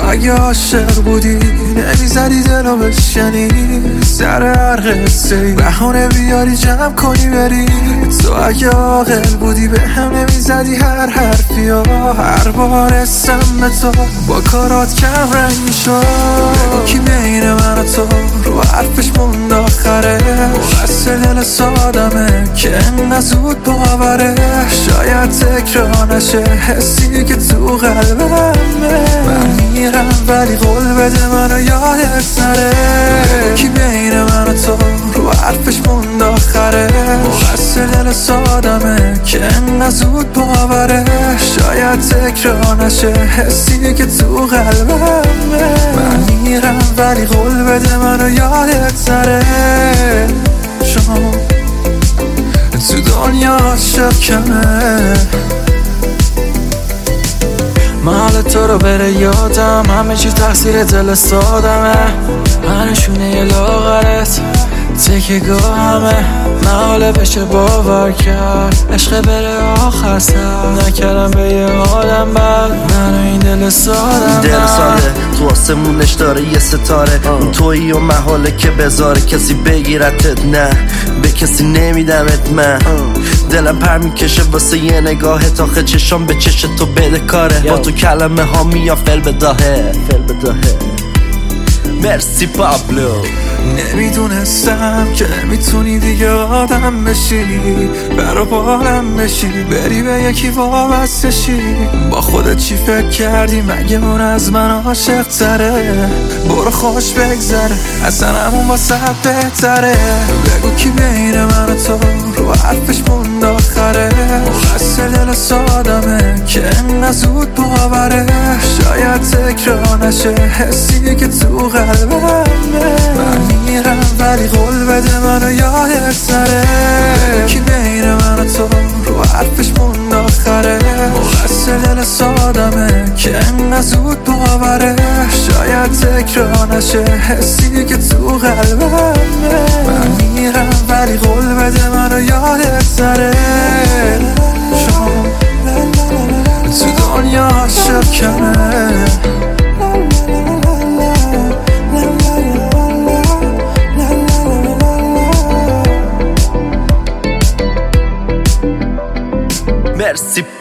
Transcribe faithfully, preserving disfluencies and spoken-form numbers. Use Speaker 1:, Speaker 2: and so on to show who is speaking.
Speaker 1: اگه عاشق بودی نمیزدی دلو بشنی، سر هر قصه بهونه بیاری جمع کنی بری. تو اگه عاقل بودی به هم نمیزدی هر حرفی ها، هر بار اسم به تو با کارات کم رنگ میشد. بگو کی بین من و تو رو حرفش موند آخره، مقصر دل سادمه که انقدر زود باوره. شاید تکرار نشه حسی که تو قلبمه، من میرم ولی قول بده منو یادت نره. بگو کی بین من و تو رو حرفش موند آخره، مقصر دل سادمه که انقدر زود باوره. شاید تکرار نشه حسی که تو قلبمه، من میرم ولی قول بده منو یادت نره. چون تو دنیا عاشق کمه، مال تو رو بره یادم، همه چی تقصیر دل سادمه. هنشونه یه لاغرت تکه گاه همه محاله بشه باور کرد، عشق بره آخر سر نکردم به یه آدم بد. منو این دل سادم
Speaker 2: دل ساده تو آسمونش داره یه ستاره، اون تویی و محاله که بذاره کسی بگیرتت، نه به کسی نمیدمت. من دلم پر میکشه واسه یه نگاهت، آخه چشام به چش تو بده کاره. با تو کلمه ها میان فل بداهه فل بداهه. مرسی پابلو.
Speaker 1: نمیدونستم که میتونی دیگه آدم بشی، برا بارم بشی، بری به یکی وابسته شی. با خودت چی فکر کردی مگه اون از من عاشق تره؟ برو خوش بگذره اصلا همون واسه بهتره. بگو کی بین من و تو رو حرفش موند آخره، مقصر دل سادمه که انقدر زود باوره. شاید تکرار نشه حسی که تو قلبمه، من میرم ولی قول بده منو یادت نره. کی بین من و تو رو حرفش موند آخره، مقصر دل سادمه که انقدر زود باوره. شاید تکرار نشه حسی که تو قلبمه، من میرم ولی قول بده منو یادت نره. چون تو دنیا عاشق کمه.
Speaker 2: مرسی